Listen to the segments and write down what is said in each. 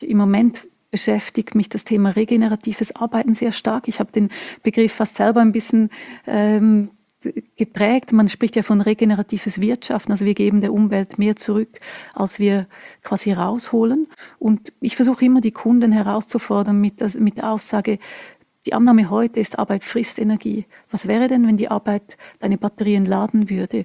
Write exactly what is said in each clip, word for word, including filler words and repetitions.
im Moment beschäftigt mich das Thema regeneratives Arbeiten sehr stark. Ich habe den Begriff fast selber ein bisschen ähm, geprägt. Man spricht ja von regeneratives Wirtschaften, also wir geben der Umwelt mehr zurück, als wir quasi rausholen. Und ich versuche immer, die Kunden herauszufordern mit, das, mit der Aussage, die Annahme heute ist, Arbeit frisst Energie. Was wäre denn, wenn die Arbeit deine Batterien laden würde?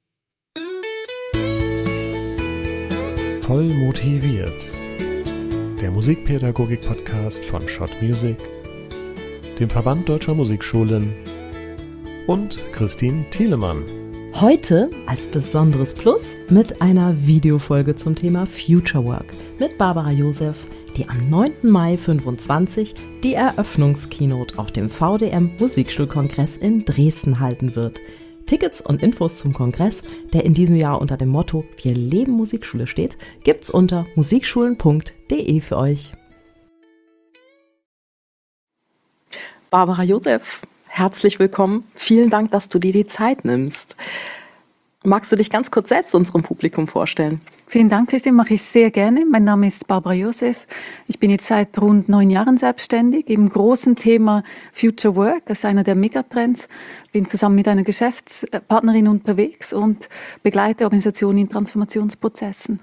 Voll motiviert. Der Musikpädagogik-Podcast von Schott Music, dem Verband Deutscher Musikschulen und Christine Thielemann. Heute als besonderes Plus mit einer Videofolge zum Thema Future Work mit Barbara Joseph, die am neunten Mai fünfundzwanzig die Eröffnungskeynote auf dem V D M Musikschulkongress in Dresden halten wird. Tickets und Infos zum Kongress, der in diesem Jahr unter dem Motto Wir leben Musikschule steht, gibt's unter musikschulen punkt de für euch. Barbara Joseph, herzlich willkommen. Vielen Dank, dass du dir die Zeit nimmst. Magst du dich ganz kurz selbst unserem Publikum vorstellen? Vielen Dank, Christine, mache ich sehr gerne. Mein Name ist Barbara Joseph. Ich bin jetzt seit rund neun Jahren selbstständig im großen Thema Future Work. Das ist einer der Megatrends. Bin zusammen mit einer Geschäftspartnerin unterwegs und begleite Organisationen in Transformationsprozessen.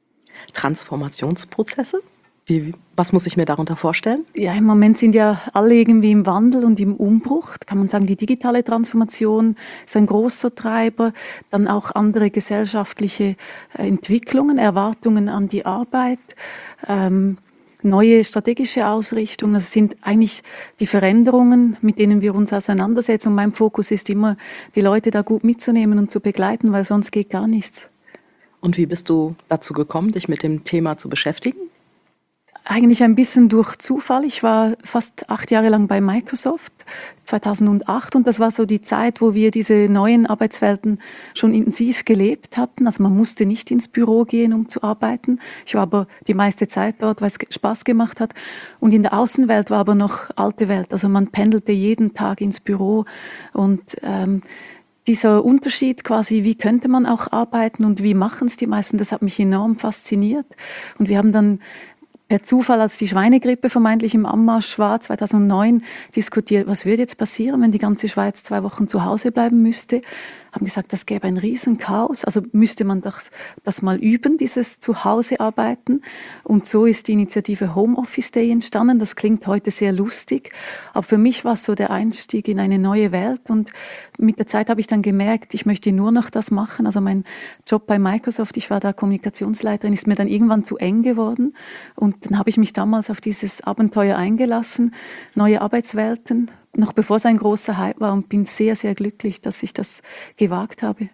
Transformationsprozesse? Wie, was muss ich mir darunter vorstellen? Ja, im Moment sind ja alle irgendwie im Wandel und im Umbruch. Kann man sagen, die digitale Transformation ist ein großer Treiber. Dann auch andere gesellschaftliche Entwicklungen, Erwartungen an die Arbeit, ähm, neue strategische Ausrichtungen. Das sind eigentlich die Veränderungen, mit denen wir uns auseinandersetzen. Und mein Fokus ist immer, die Leute da gut mitzunehmen und zu begleiten, weil sonst geht gar nichts. Und wie bist du dazu gekommen, dich mit dem Thema zu beschäftigen? Eigentlich ein bisschen durch Zufall. Ich war fast acht Jahre lang bei Microsoft, zweitausendacht, und das war so die Zeit, wo wir diese neuen Arbeitswelten schon intensiv gelebt hatten. Also man musste nicht ins Büro gehen, um zu arbeiten. Ich war aber die meiste Zeit dort, weil es Spaß gemacht hat. Und in der Außenwelt war aber noch alte Welt. Also man pendelte jeden Tag ins Büro und ähm, dieser Unterschied quasi, wie könnte man auch arbeiten und wie machen es die meisten, das hat mich enorm fasziniert. Und wir haben dann per Zufall, als die Schweinegrippe vermeintlich im Anmarsch war, zweitausendneun, diskutiert, was würde jetzt passieren, wenn die ganze Schweiz zwei Wochen zu Hause bleiben müsste. Haben gesagt, das gäbe ein Riesenchaos. Also müsste man das, das mal üben, dieses Zuhause-Arbeiten. Und so ist die Initiative Homeoffice Day entstanden. Das klingt heute sehr lustig. Aber für mich war es so der Einstieg in eine neue Welt. Und mit der Zeit habe ich dann gemerkt, ich möchte nur noch das machen. Also mein Job bei Microsoft, ich war da Kommunikationsleiterin, ist mir dann irgendwann zu eng geworden. Und dann habe ich mich damals auf dieses Abenteuer eingelassen, neue Arbeitswelten, noch bevor es ein großer Hype war, und bin sehr, sehr glücklich, dass ich das gewagt habe.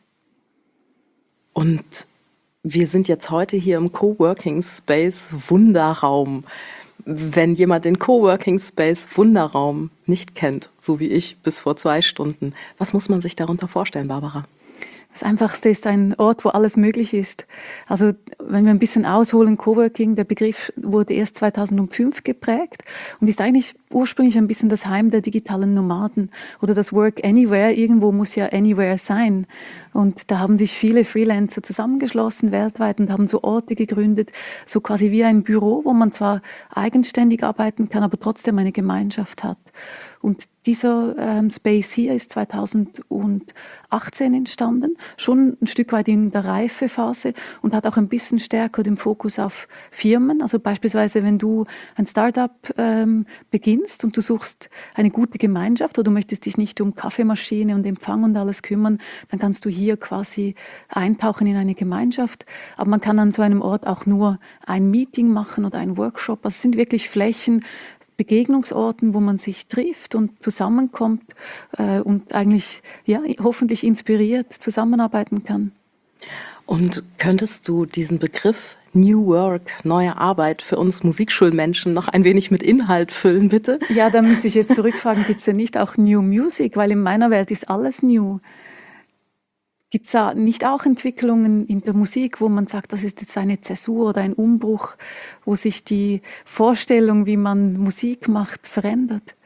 Und wir sind jetzt heute hier im Coworking Space Wunderraum. Wenn jemand den Coworking Space Wunderraum nicht kennt, so wie ich bis vor zwei Stunden, was muss man sich darunter vorstellen, Barbara? Das Einfachste ist ein Ort, wo alles möglich ist. Also wenn wir ein bisschen ausholen, Coworking, der Begriff wurde erst zweitausendfünf geprägt und ist eigentlich ursprünglich ein bisschen das Heim der digitalen Nomaden oder das Work Anywhere. Irgendwo muss ja Anywhere sein. Und da haben sich viele Freelancer zusammengeschlossen weltweit und haben so Orte gegründet, so quasi wie ein Büro, wo man zwar eigenständig arbeiten kann, aber trotzdem eine Gemeinschaft hat. Und dieser ähm, Space hier ist zweitausendachtzehn entstanden, schon ein Stück weit in der Reifephase und hat auch ein bisschen stärker den Fokus auf Firmen. Also beispielsweise, wenn du ein Startup ähm, beginnst und du suchst eine gute Gemeinschaft oder du möchtest dich nicht um Kaffeemaschine und Empfang und alles kümmern, dann kannst du hier quasi eintauchen in eine Gemeinschaft. Aber man kann an so einem Ort auch nur ein Meeting machen oder einen Workshop. Also es sind wirklich Flächen, Begegnungsorten, wo man sich trifft und zusammenkommt äh, und eigentlich ja, hoffentlich inspiriert zusammenarbeiten kann. Und könntest du diesen Begriff New Work, neue Arbeit für uns Musikschulmenschen noch ein wenig mit Inhalt füllen, bitte? Ja, da müsste ich jetzt zurückfragen, gibt es denn nicht auch New Music? Weil in meiner Welt ist alles new. Gibt es da nicht auch Entwicklungen in der Musik, wo man sagt, das ist jetzt eine Zäsur oder ein Umbruch, wo sich die Vorstellung, wie man Musik macht, verändert?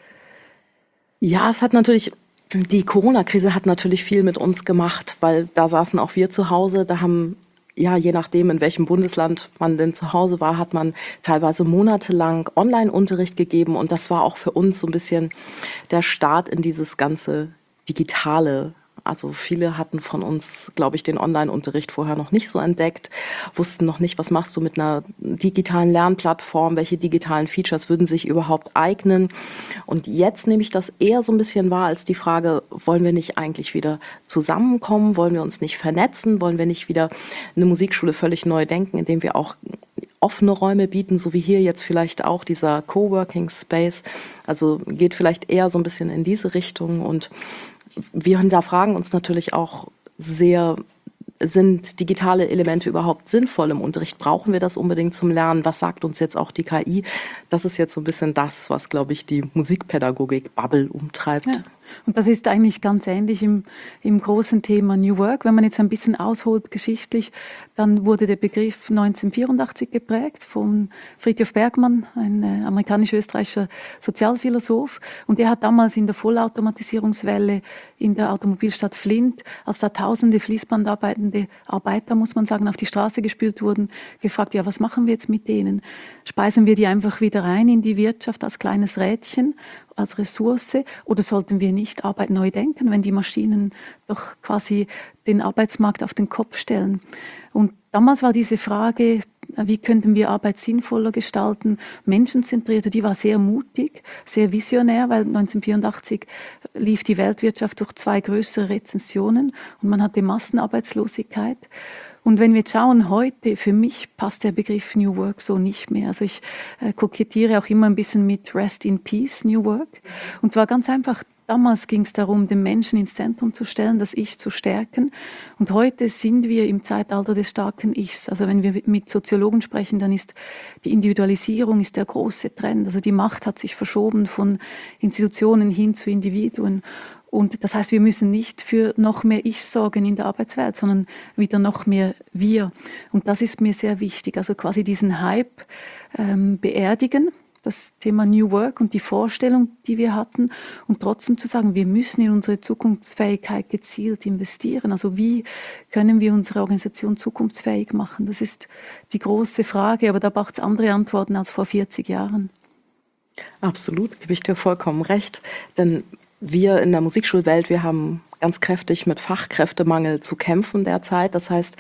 Ja, es hat natürlich, die Corona-Krise hat natürlich viel mit uns gemacht, weil da saßen auch wir zu Hause, da haben ja, je nachdem, in welchem Bundesland man denn zu Hause war, hat man teilweise monatelang Online-Unterricht gegeben. Und das war auch für uns so ein bisschen der Start in dieses ganze Digitale. Also viele hatten von uns, glaube ich, den Online-Unterricht vorher noch nicht so entdeckt, wussten noch nicht, was machst du mit einer digitalen Lernplattform, welche digitalen Features würden sich überhaupt eignen. Und jetzt nehme ich das eher so ein bisschen wahr als die Frage, wollen wir nicht eigentlich wieder zusammenkommen, wollen wir uns nicht vernetzen, wollen wir nicht wieder eine Musikschule völlig neu denken, indem wir auch offene Räume bieten, so wie hier jetzt vielleicht auch dieser Coworking Space. Also geht vielleicht eher so ein bisschen in diese Richtung. Und wir hinterfragen uns natürlich auch sehr, sind digitale Elemente überhaupt sinnvoll im Unterricht? Brauchen wir das unbedingt zum Lernen? Was sagt uns jetzt auch die K I? Das ist jetzt so ein bisschen das, was, glaube ich, die Musikpädagogik-Bubble umtreibt. Ja. Und das ist eigentlich ganz ähnlich im, im großen Thema New Work. Wenn man jetzt ein bisschen ausholt geschichtlich, dann wurde der Begriff neunzehnhundertvierundachtzig geprägt von Fridtjof Bergmann, ein äh, amerikanisch-österreichischer Sozialphilosoph. Und der hat damals in der Vollautomatisierungswelle in der Automobilstadt Flint, als da tausende fließbandarbeitende Arbeiter, muss man sagen, auf die Straße gespült wurden, gefragt, ja, was machen wir jetzt mit denen? Speisen wir die einfach wieder rein in die Wirtschaft als kleines Rädchen, als Ressource, oder sollten wir nicht Arbeit neu denken, wenn die Maschinen doch quasi den Arbeitsmarkt auf den Kopf stellen? Und damals war diese Frage, wie könnten wir Arbeit sinnvoller gestalten, menschenzentriert, die war sehr mutig, sehr visionär, weil neunzehnhundertvierundachtzig lief die Weltwirtschaft durch zwei größere Rezessionen und man hatte Massenarbeitslosigkeit. Und wenn wir jetzt schauen, heute, für mich passt der Begriff New Work so nicht mehr. Also ich äh, kokettiere auch immer ein bisschen mit Rest in Peace, New Work. Und zwar ganz einfach, damals ging es darum, den Menschen ins Zentrum zu stellen, das Ich zu stärken. Und heute sind wir im Zeitalter des starken Ichs. Also wenn wir mit Soziologen sprechen, dann ist die Individualisierung ist der große Trend. Also die Macht hat sich verschoben von Institutionen hin zu Individuen. Und das heißt, wir müssen nicht für noch mehr Ich sorgen in der Arbeitswelt, sondern wieder noch mehr Wir. Und das ist mir sehr wichtig. Also quasi diesen Hype ähm, beerdigen, das Thema New Work und die Vorstellung, die wir hatten, und trotzdem zu sagen, wir müssen in unsere Zukunftsfähigkeit gezielt investieren. Also wie können wir unsere Organisation zukunftsfähig machen? Das ist die große Frage, aber da braucht es andere Antworten als vor vierzig Jahren. Absolut, gebe ich dir vollkommen recht. Denn wir in der Musikschulwelt, wir haben ganz kräftig mit Fachkräftemangel zu kämpfen derzeit. Das heißt,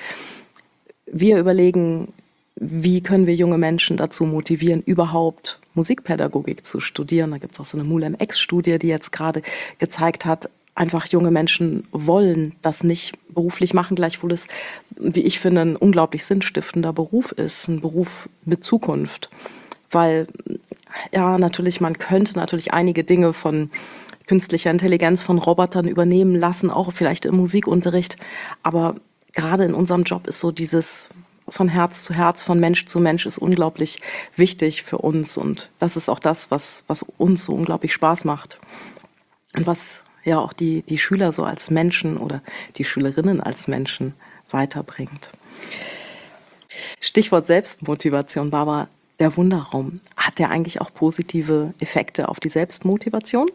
wir überlegen, wie können wir junge Menschen dazu motivieren, überhaupt Musikpädagogik zu studieren. Da gibt es auch so eine MULEM-X-Studie, die jetzt gerade gezeigt hat, einfach junge Menschen wollen das nicht beruflich machen, gleichwohl es, wie ich finde, ein unglaublich sinnstiftender Beruf ist, ein Beruf mit Zukunft. Weil, ja, natürlich, man könnte natürlich einige Dinge von künstlicher Intelligenz, von Robotern übernehmen lassen, auch vielleicht im Musikunterricht. Aber gerade in unserem Job ist so dieses von Herz zu Herz, von Mensch zu Mensch ist unglaublich wichtig für uns. Und das ist auch das, was, was uns so unglaublich Spaß macht. Und was ja auch die, die Schüler so als Menschen oder die Schülerinnen als Menschen weiterbringt. Stichwort Selbstmotivation, Barbara. Der Wunderraum, hat der eigentlich auch positive Effekte auf die Selbstmotivation?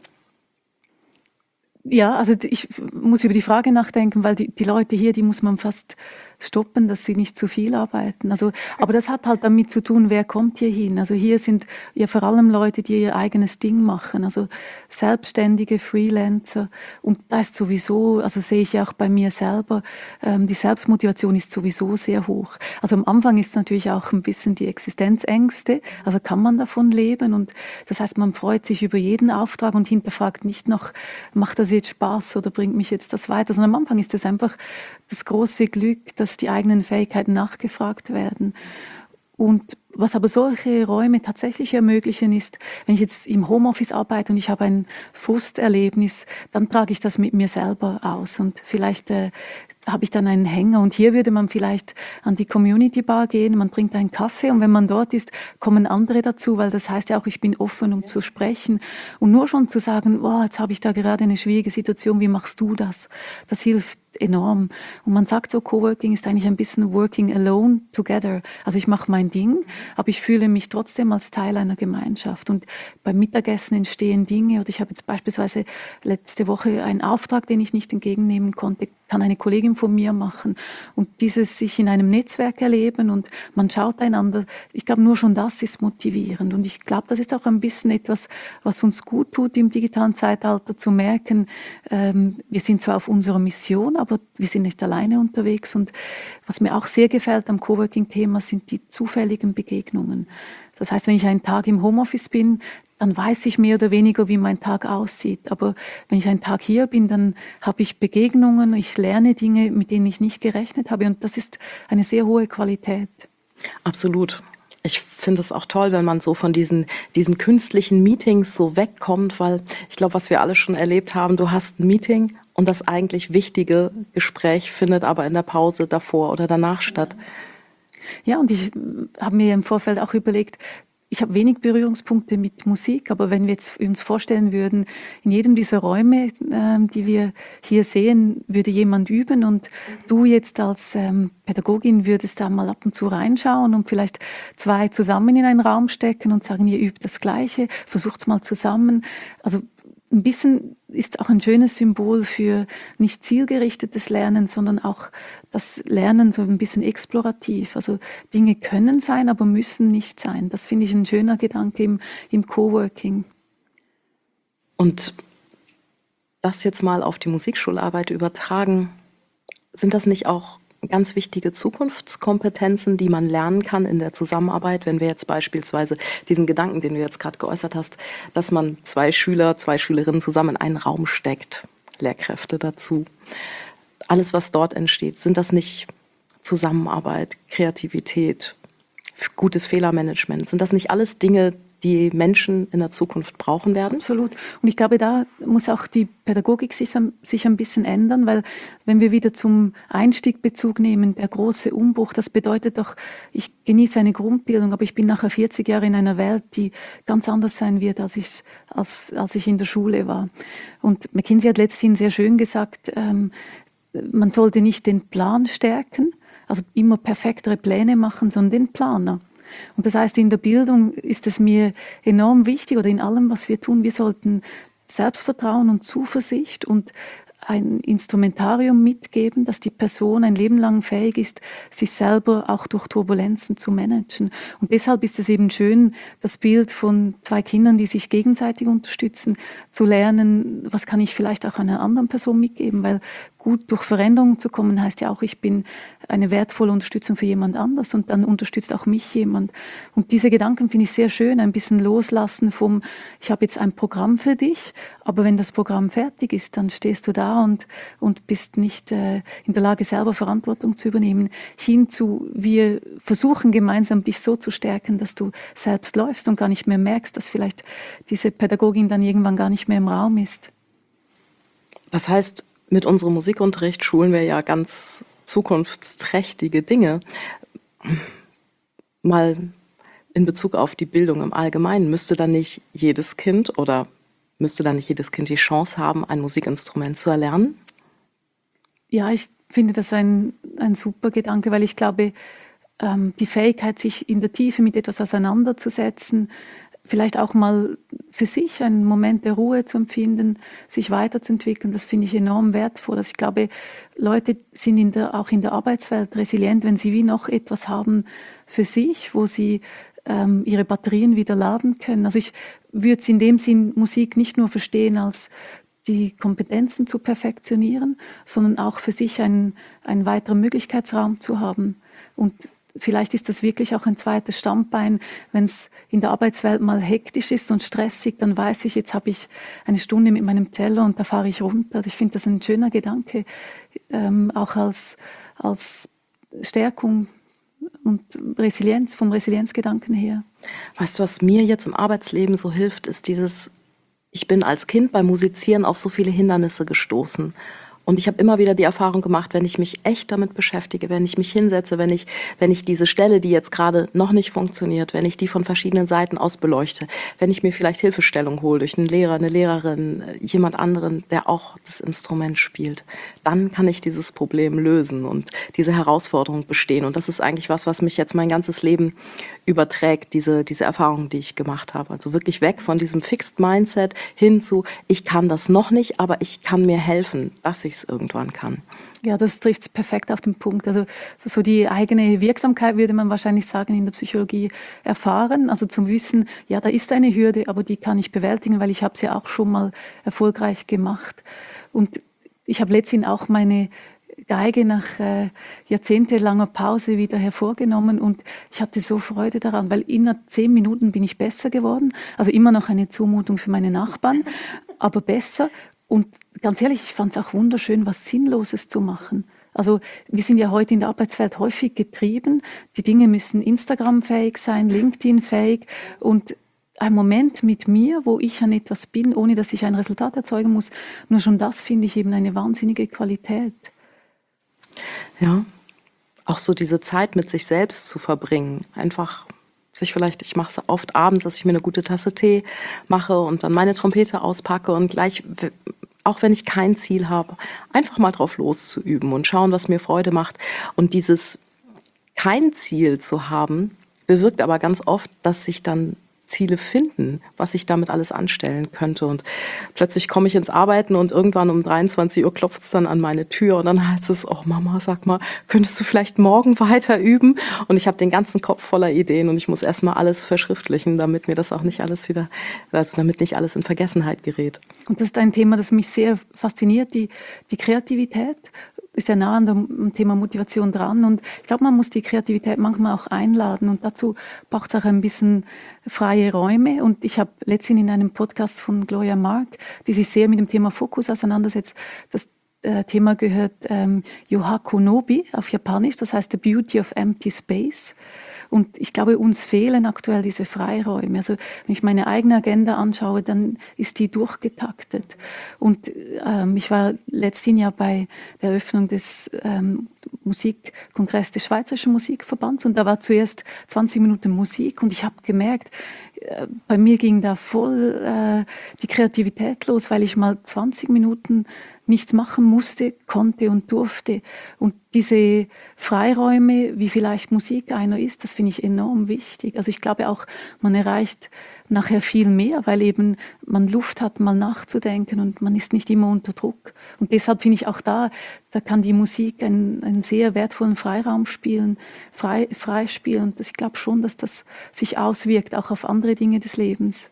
Ja, also ich muss über die Frage nachdenken, weil die, die Leute hier, die muss man fast stoppen, dass sie nicht zu viel arbeiten. Also, aber das hat halt damit zu tun, wer kommt hier hin. Also hier sind ja vor allem Leute, die ihr eigenes Ding machen, also selbstständige Freelancer. Und da ist sowieso, also sehe ich ja auch bei mir selber, ähm, die Selbstmotivation ist sowieso sehr hoch. Also am Anfang ist natürlich auch ein bisschen die Existenzängste, also kann man davon leben. Und das heißt, man freut sich über jeden Auftrag und hinterfragt nicht noch, macht das jetzt Spaß oder bringt mich jetzt das weiter, sondern am Anfang ist es einfach das große Glück, dass die eigenen Fähigkeiten nachgefragt werden. Und was aber solche Räume tatsächlich ermöglichen ist, wenn ich jetzt im Homeoffice arbeite und ich habe ein Frusterlebnis, dann trage ich das mit mir selber aus und vielleicht äh, habe ich dann einen Hänger. Und hier würde man vielleicht an die Community Bar gehen, man trinkt einen Kaffee und wenn man dort ist, kommen andere dazu, weil das heißt ja auch, ich bin offen, um zu sprechen. Und nur schon zu sagen, oh, jetzt habe ich da gerade eine schwierige Situation, wie machst du das? Das hilft enorm. Und man sagt so, Coworking ist eigentlich ein bisschen working alone together. Also ich mache mein Ding aber ich fühle mich trotzdem als Teil einer Gemeinschaft. Und beim Mittagessen entstehen Dinge, oder ich habe jetzt beispielsweise letzte Woche einen Auftrag, den ich nicht entgegennehmen konnte, kann eine Kollegin von mir machen. Und dieses sich in einem Netzwerk erleben und man schaut einander, ich glaube, nur schon das ist motivierend. Und ich glaube, das ist auch ein bisschen etwas, was uns gut tut im digitalen Zeitalter, zu merken, ähm, wir sind zwar auf unserer Mission, aber wir sind nicht alleine unterwegs. Und was mir auch sehr gefällt am Coworking-Thema sind die zufälligen Begegnungen. Das heißt, wenn ich einen Tag im Homeoffice bin, dann weiß ich mehr oder weniger, wie mein Tag aussieht. Aber wenn ich einen Tag hier bin, dann habe ich Begegnungen, ich lerne Dinge, mit denen ich nicht gerechnet habe. Und das ist eine sehr hohe Qualität. Absolut. Ich finde es auch toll, wenn man so von diesen, diesen künstlichen Meetings so wegkommt, weil ich glaube, was wir alle schon erlebt haben, du hast ein Meeting und das eigentlich wichtige Gespräch findet aber in der Pause davor oder danach statt. Ja, und ich habe mir im Vorfeld auch überlegt, ich habe wenig Berührungspunkte mit Musik, aber wenn wir jetzt uns vorstellen würden, in jedem dieser Räume, äh, die wir hier sehen, würde jemand üben und du jetzt als ähm, Pädagogin würdest da mal ab und zu reinschauen und vielleicht zwei zusammen in einen Raum stecken und sagen, ihr übt das Gleiche, versucht's mal zusammen. Also ein bisschen ist auch ein schönes Symbol für nicht zielgerichtetes Lernen, sondern auch das Lernen so ein bisschen explorativ. Also Dinge können sein, aber müssen nicht sein. Das finde ich ein schöner Gedanke im, im Coworking. Und das jetzt mal auf die Musikschularbeit übertragen, sind das nicht auch ganz wichtige Zukunftskompetenzen, die man lernen kann in der Zusammenarbeit, wenn wir jetzt beispielsweise diesen Gedanken, den du jetzt gerade geäußert hast, dass man zwei Schüler, zwei Schülerinnen zusammen in einen Raum steckt, Lehrkräfte dazu. Alles, was dort entsteht, sind das nicht Zusammenarbeit, Kreativität, gutes Fehlermanagement? Sind das nicht alles Dinge, die Menschen in der Zukunft brauchen werden? Absolut. Und ich glaube, da muss auch die Pädagogik sich, sich ein bisschen ändern, weil wenn wir wieder zum Einstieg Bezug nehmen, der große Umbruch, das bedeutet doch, ich genieße eine Grundbildung, aber ich bin nachher vierzig Jahre in einer Welt, die ganz anders sein wird, als ich, als, als ich in der Schule war. Und McKinsey hat letztens sehr schön gesagt, ähm, man sollte nicht den Plan stärken, also immer perfektere Pläne machen, sondern den Planer. Und das heißt, in der Bildung ist es mir enorm wichtig, oder in allem, was wir tun, wir sollten Selbstvertrauen und Zuversicht und ein Instrumentarium mitgeben, dass die Person ein Leben lang fähig ist, sich selber auch durch Turbulenzen zu managen. Und deshalb ist es eben schön, das Bild von zwei Kindern, die sich gegenseitig unterstützen, zu lernen, was kann ich vielleicht auch einer anderen Person mitgeben, weil gut durch Veränderungen zu kommen heißt ja auch, ich bin eine wertvolle Unterstützung für jemand anders und dann unterstützt auch mich jemand. Und diese Gedanken finde ich sehr schön, ein bisschen loslassen vom, ich habe jetzt ein Programm für dich, aber wenn das Programm fertig ist, dann stehst du da und, und bist nicht äh, in der Lage, selber Verantwortung zu übernehmen, hinzu, wir versuchen gemeinsam dich so zu stärken, dass du selbst läufst und gar nicht mehr merkst, dass vielleicht diese Pädagogin dann irgendwann gar nicht mehr im Raum ist. Das heißt, mit unserem Musikunterricht schulen wir ja ganz zukunftsträchtige Dinge. Mal in Bezug auf die Bildung im Allgemeinen, müsste dann nicht jedes Kind oder müsste dann nicht jedes Kind die Chance haben, ein Musikinstrument zu erlernen? Ja, ich finde das ein, ein super Gedanke, weil ich glaube, ähm, die Fähigkeit, sich in der Tiefe mit etwas auseinanderzusetzen, vielleicht auch mal für sich einen Moment der Ruhe zu empfinden, sich weiterzuentwickeln, das finde ich enorm wertvoll. Also ich glaube, Leute sind in der, auch in der Arbeitswelt resilient, wenn sie wie noch etwas haben für sich, wo sie ähm, ihre Batterien wieder laden können. Also ich würde es in dem Sinn Musik nicht nur verstehen als die Kompetenzen zu perfektionieren, sondern auch für sich einen, einen weiteren Möglichkeitsraum zu haben. Und vielleicht ist das wirklich auch ein zweites Standbein, wenn es in der Arbeitswelt mal hektisch ist und stressig, dann weiß ich, jetzt habe ich eine Stunde mit meinem Cello und da fahre ich runter. Ich finde das ein schöner Gedanke, ähm, auch als, als Stärkung und Resilienz, vom Resilienzgedanken her. Weißt du, was mir jetzt im Arbeitsleben so hilft, ist dieses, ich bin als Kind beim Musizieren auf so viele Hindernisse gestoßen. Und ich habe immer wieder die Erfahrung gemacht, wenn ich mich echt damit beschäftige, wenn ich mich hinsetze, wenn ich, wenn ich diese Stelle, die jetzt gerade noch nicht funktioniert, wenn ich die von verschiedenen Seiten aus beleuchte, wenn ich mir vielleicht Hilfestellung hole durch einen Lehrer, eine Lehrerin, jemand anderen, der auch das Instrument spielt, dann kann ich dieses Problem lösen und diese Herausforderung bestehen. Und das ist eigentlich was, was mich jetzt mein ganzes Leben überträgt, diese, diese Erfahrung, die ich gemacht habe. Also wirklich weg von diesem Fixed Mindset hin zu, ich kann das noch nicht, aber ich kann mir helfen, dass ich es irgendwann kann. Ja, das trifft es perfekt auf den Punkt. Also so die eigene Wirksamkeit würde man wahrscheinlich sagen in der Psychologie erfahren. Also zum Wissen, ja, da ist eine Hürde, aber die kann ich bewältigen, weil ich habe sie auch schon mal erfolgreich gemacht. Und ich habe letztens auch meine Geige nach äh, jahrzehntelanger Pause wieder hervorgenommen und ich hatte so Freude daran, weil innerhalb zehn Minuten bin ich besser geworden. Also immer noch eine Zumutung für meine Nachbarn, aber besser. Und ganz ehrlich, ich fand es auch wunderschön, was Sinnloses zu machen. Also wir sind ja heute in der Arbeitswelt häufig getrieben. Die Dinge müssen Instagram-fähig sein, LinkedIn-fähig. Und ein Moment mit mir, wo ich an etwas bin, ohne dass ich ein Resultat erzeugen muss, nur schon das finde ich eben eine wahnsinnige Qualität. Ja, auch so diese Zeit mit sich selbst zu verbringen, einfach sich vielleicht, ich mache es oft abends, dass ich mir eine gute Tasse Tee mache und dann meine Trompete auspacke und gleich, auch wenn ich kein Ziel habe, einfach mal drauf loszuüben und schauen, was mir Freude macht. Und dieses kein Ziel zu haben, bewirkt aber ganz oft, dass sich dann Ziele finden, was ich damit alles anstellen könnte. Und plötzlich komme ich ins Arbeiten und irgendwann um dreiundzwanzig Uhr klopft es dann an meine Tür und dann heißt es, oh Mama, sag mal, könntest du vielleicht morgen weiter üben? Und ich habe den ganzen Kopf voller Ideen und ich muss erstmal alles verschriftlichen, damit mir das auch nicht alles wieder, also damit nicht alles in Vergessenheit gerät. Und das ist ein Thema, das mich sehr fasziniert, die, die Kreativität. Ist ja nah an dem Thema Motivation dran und ich glaube, man muss die Kreativität manchmal auch einladen und dazu braucht es auch ein bisschen freie Räume und ich habe letztens in einem Podcast von Gloria Mark, die sich sehr mit dem Thema Fokus auseinandersetzt, das äh, Thema gehört ähm, Yohaku Nobi auf Japanisch, das heißt The Beauty of Empty Space. Und ich glaube, uns fehlen aktuell diese Freiräume. Also wenn ich meine eigene Agenda anschaue, dann ist die durchgetaktet. Und ähm, ich war letztes Jahr bei der Eröffnung des ähm, Musikkongress des Schweizerischen Musikverbands und da war zuerst zwanzig Minuten Musik und ich habe gemerkt, äh, bei mir ging da voll äh, die Kreativität los, weil ich mal zwanzig Minuten nichts machen musste, konnte und durfte. Und diese Freiräume, wie vielleicht Musik einer ist, das finde ich enorm wichtig. Also ich glaube auch, man erreicht nachher viel mehr, weil eben man Luft hat, mal nachzudenken und man ist nicht immer unter Druck. Und deshalb finde ich auch da, da kann die Musik einen, einen sehr wertvollen Freiraum spielen, frei, frei spielen. Und ich glaube schon, dass das sich auswirkt, auch auf andere Dinge des Lebens.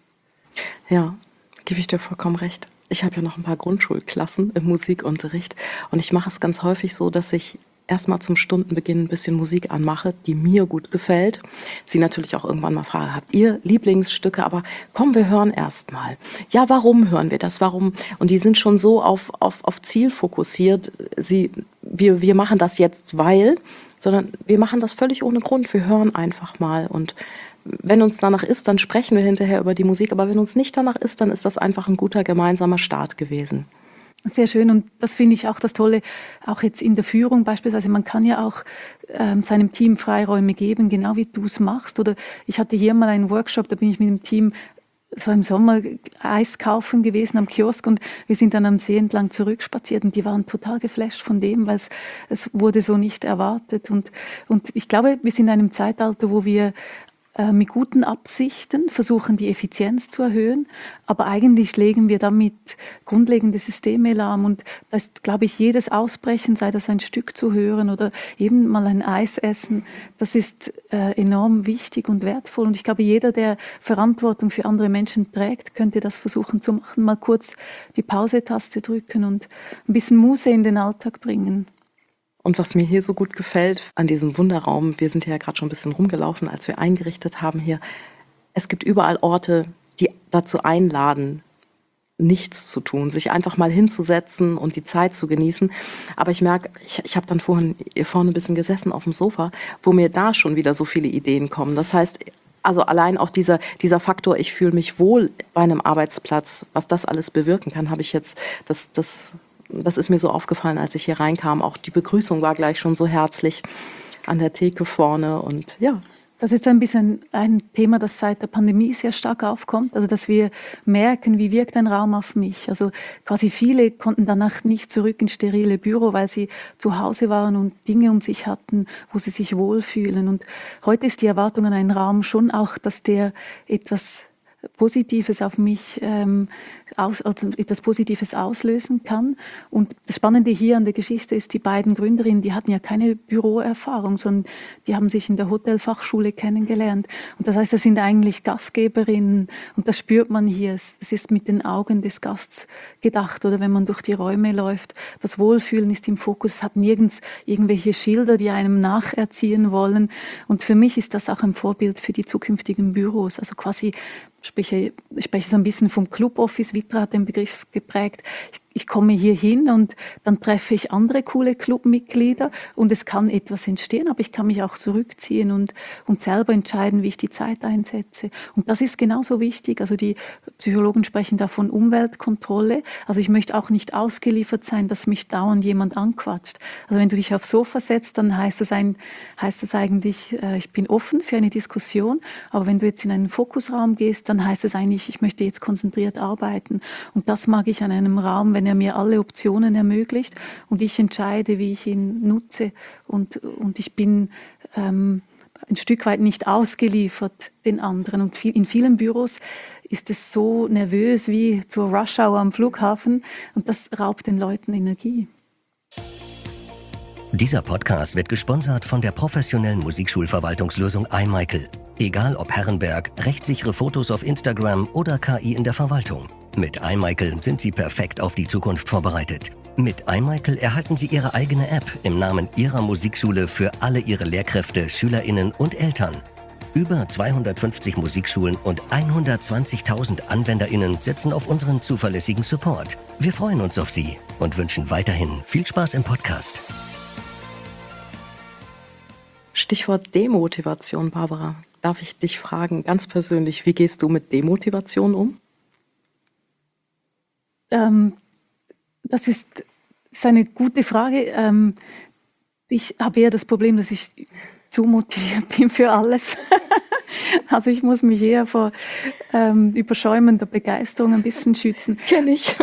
Ja, gebe ich dir vollkommen recht. Ich habe ja noch ein paar Grundschulklassen im Musikunterricht und ich mache es ganz häufig so, dass ich erstmal zum Stundenbeginn ein bisschen Musik anmache, die mir gut gefällt. Sie natürlich auch irgendwann mal fragen, habt ihr Lieblingsstücke? Aber komm, wir hören erst mal. Ja, warum hören wir das? Warum? Und die sind schon so auf, auf, auf Ziel fokussiert. Sie, wir, wir machen das jetzt, weil, sondern wir machen das völlig ohne Grund. Wir hören einfach mal und wenn uns danach ist, dann sprechen wir hinterher über die Musik. Aber wenn uns nicht danach ist, dann ist das einfach ein guter gemeinsamer Start gewesen. Sehr schön und das finde ich auch das Tolle, auch jetzt in der Führung beispielsweise. Man kann ja auch ähm, seinem Team Freiräume geben, genau wie du es machst. Oder ich hatte hier mal einen Workshop, da bin ich mit dem Team so im Sommer Eis kaufen gewesen am Kiosk und wir sind dann am See entlang zurückspaziert und die waren total geflasht von dem, weil es, es wurde so nicht erwartet. Und, und ich glaube, wir sind in einem Zeitalter, wo wir mit guten Absichten versuchen, die Effizienz zu erhöhen, aber eigentlich legen wir damit grundlegende Systeme lahm und da ist, glaube ich, jedes Ausbrechen, sei das ein Stück zu hören oder eben mal ein Eis essen, das ist äh, enorm wichtig und wertvoll und ich glaube, jeder, der Verantwortung für andere Menschen trägt, könnte das versuchen zu machen, mal kurz die Pause-Taste drücken und ein bisschen Muße in den Alltag bringen. Und was mir hier so gut gefällt an diesem Wunderraum, wir sind ja gerade schon ein bisschen rumgelaufen, als wir eingerichtet haben hier, es gibt überall Orte, die dazu einladen, nichts zu tun, sich einfach mal hinzusetzen und die Zeit zu genießen. Aber ich merke, ich, ich habe dann vorhin hier vorne ein bisschen gesessen auf dem Sofa, wo mir da schon wieder so viele Ideen kommen. Das heißt, also allein auch dieser, dieser Faktor, ich fühle mich wohl bei einem Arbeitsplatz, was das alles bewirken kann, habe ich jetzt das... das das ist mir so aufgefallen, als ich hier reinkam. Auch die Begrüßung war gleich schon so herzlich an der Theke vorne und ja. Das ist ein bisschen ein Thema, das seit der Pandemie sehr stark aufkommt. Also, dass wir merken, wie wirkt ein Raum auf mich. Also, quasi viele konnten danach nicht zurück ins sterile Büro, weil sie zu Hause waren und Dinge um sich hatten, wo sie sich wohlfühlen. Und heute ist die Erwartung an einen Raum schon auch, dass der etwas Positives auf mich ähm, aus, also etwas Positives auslösen kann. Und das Spannende hier an der Geschichte ist, die beiden Gründerinnen, die hatten ja keine Büroerfahrung, sondern die haben sich in der Hotelfachschule kennengelernt. Und das heißt, das sind eigentlich Gastgeberinnen und das spürt man hier. Es, es ist mit den Augen des Gasts gedacht oder wenn man durch die Räume läuft. Das Wohlfühlen ist im Fokus. Es hat nirgends irgendwelche Schilder, die einem nacherziehen wollen. Und für mich ist das auch ein Vorbild für die zukünftigen Büros. Also quasi Ich spreche, ich spreche so ein bisschen vom Club Office. Vitra hat den Begriff geprägt. Ich, ich komme hier hin und dann treffe ich andere coole Clubmitglieder und es kann etwas entstehen, aber ich kann mich auch zurückziehen und, und selber entscheiden, wie ich die Zeit einsetze. Und das ist genauso wichtig. Also die Psychologen sprechen da von Umweltkontrolle. Also ich möchte auch nicht ausgeliefert sein, dass mich dauernd jemand anquatscht. Also wenn du dich aufs Sofa setzt, dann heißt das, ein, heißt das eigentlich, äh, ich bin offen für eine Diskussion. Aber wenn du jetzt in einen Fokusraum gehst, dann heißt es eigentlich, ich möchte jetzt konzentriert arbeiten. Und das mag ich an einem Raum, wenn er mir alle Optionen ermöglicht und ich entscheide, wie ich ihn nutze. Und, und ich bin ähm, ein Stück weit nicht ausgeliefert den anderen. Und viel, in vielen Büros ist es so nervös wie zur Rush-Hour am Flughafen und das raubt den Leuten Energie. Dieser Podcast wird gesponsert von der professionellen Musikschulverwaltungslösung iMichael. Egal ob Herrenberg, rechtssichere Fotos auf Instagram oder K I in der Verwaltung. Mit iMichael sind Sie perfekt auf die Zukunft vorbereitet. Mit iMichael erhalten Sie Ihre eigene App im Namen Ihrer Musikschule für alle Ihre Lehrkräfte, SchülerInnen und Eltern. Über zweihundertfünfzig Musikschulen und hundertzwanzigtausend AnwenderInnen setzen auf unseren zuverlässigen Support. Wir freuen uns auf Sie und wünschen weiterhin viel Spaß im Podcast. Stichwort Demotivation, Barbara. Darf ich dich fragen, ganz persönlich, wie gehst du mit Demotivation um? Ähm, das ist, ist eine gute Frage. Ähm, ich habe eher das Problem, dass ich zu motiviert bin für alles. Also ich muss mich eher vor ähm, überschäumender Begeisterung ein bisschen schützen. Kenn ich.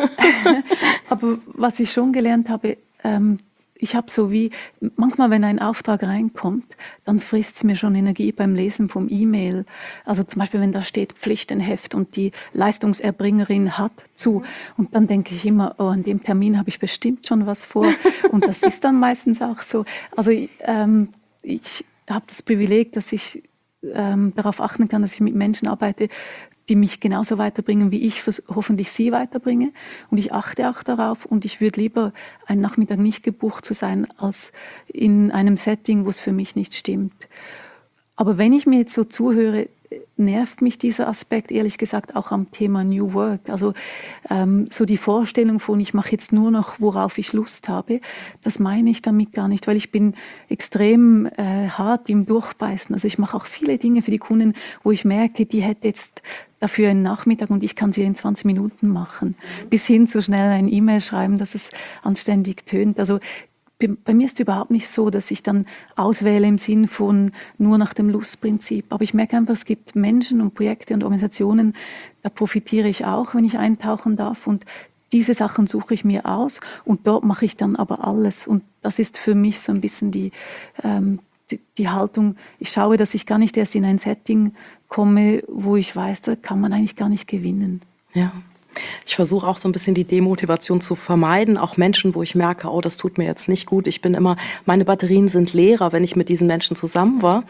Aber was ich schon gelernt habe, ähm, ich habe so wie, manchmal, wenn ein Auftrag reinkommt, dann frisst es mir schon Energie beim Lesen vom E-Mail. Also zum Beispiel, wenn da steht Pflichtenheft und die Leistungserbringerin hat zu. Und dann denke ich immer, oh, an dem Termin habe ich bestimmt schon was vor. Und das ist dann meistens auch so. Also ähm, ich habe das Privileg, dass ich ähm, darauf achten kann, dass ich mit Menschen arbeite, die mich genauso weiterbringen, wie ich hoffentlich sie weiterbringe. Und ich achte auch darauf und ich würde lieber einen Nachmittag nicht gebucht zu sein, als in einem Setting, wo es für mich nicht stimmt. Aber wenn ich mir jetzt so zuhöre, nervt mich dieser Aspekt, ehrlich gesagt, auch am Thema New Work. Also ähm, so die Vorstellung von, ich mache jetzt nur noch, worauf ich Lust habe, das meine ich damit gar nicht, weil ich bin extrem äh, hart im Durchbeißen. Also ich mache auch viele Dinge für die Kunden, wo ich merke, die hätte jetzt dafür einen Nachmittag und ich kann sie in zwanzig Minuten machen. Mhm. Bis hin zu schnell ein E-Mail schreiben, dass es anständig tönt. Also bei mir ist es überhaupt nicht so, dass ich dann auswähle im Sinn von nur nach dem Lustprinzip. Aber ich merke einfach, es gibt Menschen und Projekte und Organisationen, da profitiere ich auch, wenn ich eintauchen darf. Und diese Sachen suche ich mir aus und dort mache ich dann aber alles. Und das ist für mich so ein bisschen die, ähm, die, die Haltung. Ich schaue, dass ich gar nicht erst in ein Setting komme, wo ich weiß, da kann man eigentlich gar nicht gewinnen. Ja. Ich versuche auch so ein bisschen die Demotivation zu vermeiden, auch Menschen, wo ich merke, oh, das tut mir jetzt nicht gut. Ich bin immer, meine Batterien sind leerer, wenn ich mit diesen Menschen zusammen war.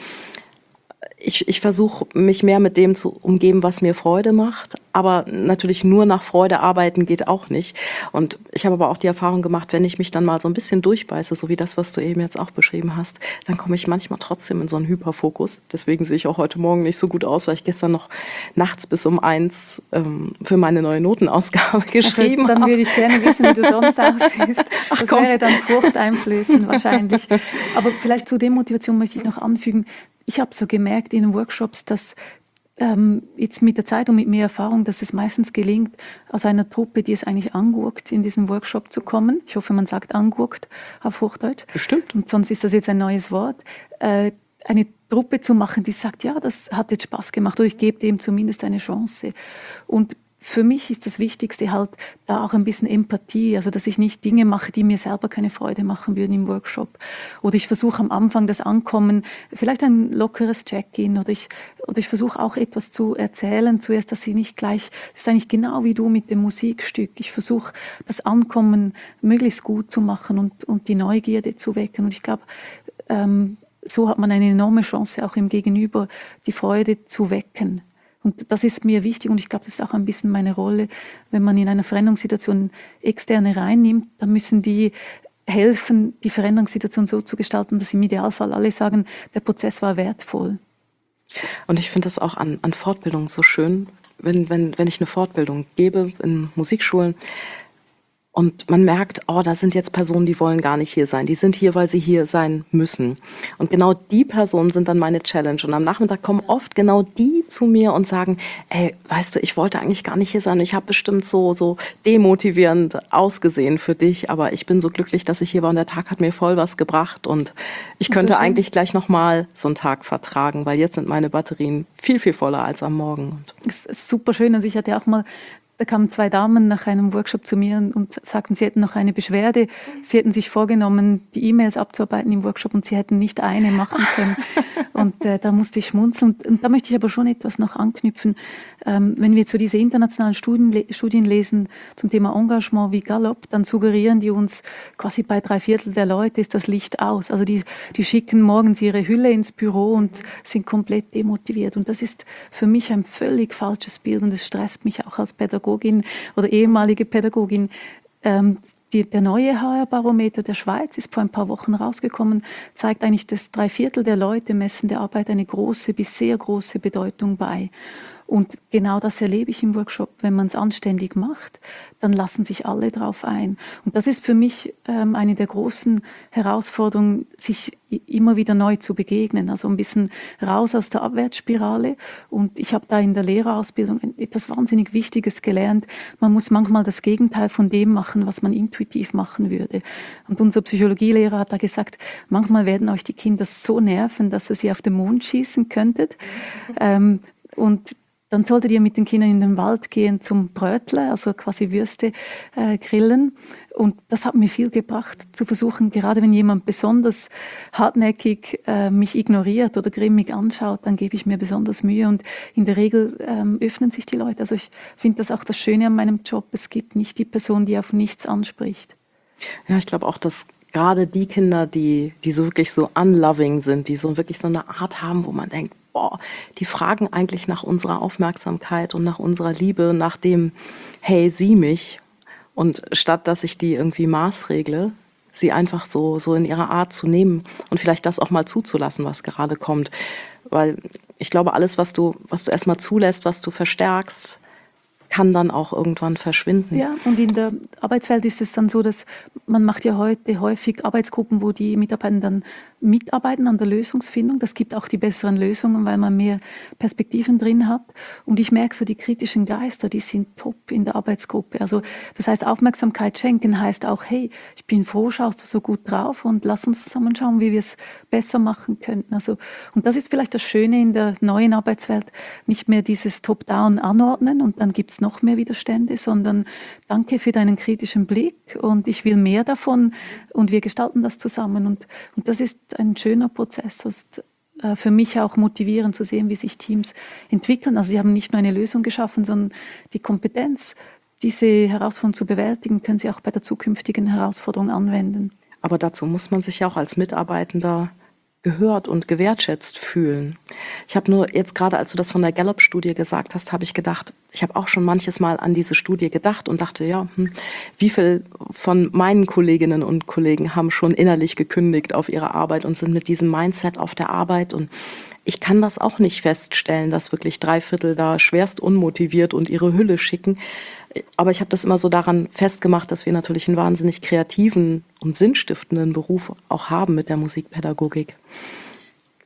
Ich, ich versuche, mich mehr mit dem zu umgeben, was mir Freude macht. Aber natürlich nur nach Freude arbeiten geht auch nicht. Und ich habe aber auch die Erfahrung gemacht, wenn ich mich dann mal so ein bisschen durchbeiße, so wie das, was du eben jetzt auch beschrieben hast, dann komme ich manchmal trotzdem in so einen Hyperfokus. Deswegen sehe ich auch heute Morgen nicht so gut aus, weil ich gestern noch nachts bis um eins ähm, für meine neue Notenausgabe geschrieben also, dann habe. würde ich gerne wissen, wie du sonst aussiehst. Das Ach, wäre dann furchteinflößend wahrscheinlich. Aber vielleicht zur Demotivation möchte ich noch anfügen, ich habe so gemerkt in den Workshops, dass ähm, jetzt mit der Zeit und mit mehr Erfahrung, dass es meistens gelingt, aus einer Truppe, die es eigentlich angurkt, in diesen Workshop zu kommen. Ich hoffe, man sagt angurkt auf Hochdeutsch. Bestimmt. Und sonst ist das jetzt ein neues Wort. Äh, eine Truppe zu machen, die sagt, ja, das hat jetzt Spaß gemacht oder ich gebe dem zumindest eine Chance. Und für mich ist das Wichtigste halt da auch ein bisschen Empathie, also dass ich nicht Dinge mache, die mir selber keine Freude machen würden im Workshop. Oder ich versuche am Anfang das Ankommen, vielleicht ein lockeres Check-in oder ich, oder ich versuche auch etwas zu erzählen zuerst, dass sie nicht gleich, das ist eigentlich genau wie du mit dem Musikstück. Ich versuche das Ankommen möglichst gut zu machen und, und die Neugierde zu wecken. Und ich glaube, ähm, so hat man eine enorme Chance, auch im Gegenüber die Freude zu wecken. Und das ist mir wichtig und ich glaube, das ist auch ein bisschen meine Rolle. Wenn man in einer Veränderungssituation Externe reinnimmt, dann müssen die helfen, die Veränderungssituation so zu gestalten, dass im Idealfall alle sagen, der Prozess war wertvoll. Und ich finde das auch an, an Fortbildungen so schön, wenn, wenn, wenn ich eine Fortbildung gebe in Musikschulen, und man merkt, oh, da sind jetzt Personen, die wollen gar nicht hier sein. Die sind hier, weil sie hier sein müssen. Und genau die Personen sind dann meine Challenge. Und am Nachmittag kommen oft genau die zu mir und sagen, ey, weißt du, ich wollte eigentlich gar nicht hier sein. Ich habe bestimmt so, so demotivierend ausgesehen für dich. Aber ich bin so glücklich, dass ich hier war und der Tag hat mir voll was gebracht. Und ich könnte schön. eigentlich gleich nochmal so einen Tag vertragen, weil jetzt sind meine Batterien viel, viel voller als am Morgen. Und Das ist super schön. Also ich hatte auch mal Da kamen zwei Damen nach einem Workshop zu mir und, und sagten, sie hätten noch eine Beschwerde. Sie hätten sich vorgenommen, die E-Mails abzuarbeiten im Workshop und sie hätten nicht eine machen können. Und äh, da musste ich schmunzeln. Und, und da möchte ich aber schon etwas noch anknüpfen. Ähm, wenn wir zu diese internationalen Studien, le- Studien lesen zum Thema Engagement wie Gallup, dann suggerieren die uns, quasi bei drei Viertel der Leute ist das Licht aus. Also die, die schicken morgens ihre Hülle ins Büro und sind komplett demotiviert. Und das ist für mich ein völlig falsches Bild und es stresst mich auch als Pädagogin oder ehemalige Pädagogin. Ähm, die, der neue H R-Barometer der Schweiz ist vor ein paar Wochen rausgekommen, zeigt eigentlich, dass drei Viertel der Leute messen der Arbeit eine große bis sehr große Bedeutung bei. Und genau das erlebe ich im Workshop. Wenn man es anständig macht, dann lassen sich alle drauf ein. Und das ist für mich ähm, eine der großen Herausforderungen, sich immer wieder neu zu begegnen. Also ein bisschen raus aus der Abwärtsspirale. Und ich habe da in der Lehrerausbildung etwas wahnsinnig Wichtiges gelernt. Man muss manchmal das Gegenteil von dem machen, was man intuitiv machen würde. Und unser Psychologielehrer hat da gesagt, manchmal werden euch die Kinder so nerven, dass ihr sie auf den Mond schießen könntet. Ähm, und dann solltet ihr mit den Kindern in den Wald gehen zum Brötle, also quasi Würste äh, grillen. Und das hat mir viel gebracht, zu versuchen, gerade wenn jemand besonders hartnäckig äh, mich ignoriert oder grimmig anschaut, dann gebe ich mir besonders Mühe. Und in der Regel ähm, öffnen sich die Leute. Also ich finde das auch das Schöne an meinem Job. Es gibt nicht die Person, die auf nichts anspricht. ja, ich glaube auch, dass gerade die Kinder, die, die so wirklich so unloving sind, die so wirklich so eine Art haben, wo man denkt, boah, die fragen eigentlich nach unserer Aufmerksamkeit und nach unserer Liebe, nach dem, hey, sieh mich. Und statt, dass ich die irgendwie maßregle, sie einfach so, so in ihrer Art zu nehmen und vielleicht das auch mal zuzulassen, was gerade kommt. Weil ich glaube, alles, was du, was du erstmal zulässt, was du verstärkst, kann dann auch irgendwann verschwinden. Ja, und in der Arbeitswelt ist es dann so, dass man macht ja heute häufig Arbeitsgruppen, wo die Mitarbeiter dann mitarbeiten an der Lösungsfindung. Das gibt auch die besseren Lösungen, weil man mehr Perspektiven drin hat. Und ich merke so, die kritischen Geister, die sind top in der Arbeitsgruppe. Also das heißt, Aufmerksamkeit schenken heißt auch, hey, ich bin froh, schaust du so gut drauf und lass uns zusammen schauen, wie wir es besser machen könnten. Also, und das ist vielleicht das Schöne in der neuen Arbeitswelt, nicht mehr dieses Top-Down anordnen und dann gibt es noch mehr Widerstände, sondern danke für deinen kritischen Blick und ich will mehr davon und wir gestalten das zusammen. Und, und das ist ein schöner Prozess. Das ist äh, für mich auch motivierend zu sehen, wie sich Teams entwickeln. Also sie haben nicht nur eine Lösung geschaffen, sondern die Kompetenz, diese Herausforderung zu bewältigen, können sie auch bei der zukünftigen Herausforderung anwenden. Aber dazu muss man sich ja auch als Mitarbeitender gehört und gewertschätzt fühlen. Ich habe nur jetzt gerade, als du das von der Gallup-Studie gesagt hast, habe ich gedacht, ich habe auch schon manches Mal an diese Studie gedacht und dachte, ja, hm, wie viel von meinen Kolleginnen und Kollegen haben schon innerlich gekündigt auf ihre Arbeit und sind mit diesem Mindset auf der Arbeit. Und ich kann das auch nicht feststellen, dass wirklich drei Viertel da schwerst unmotiviert und ihre Hülle schicken. Aber ich habe das immer so daran festgemacht, dass wir natürlich einen wahnsinnig kreativen und sinnstiftenden Beruf auch haben mit der Musikpädagogik.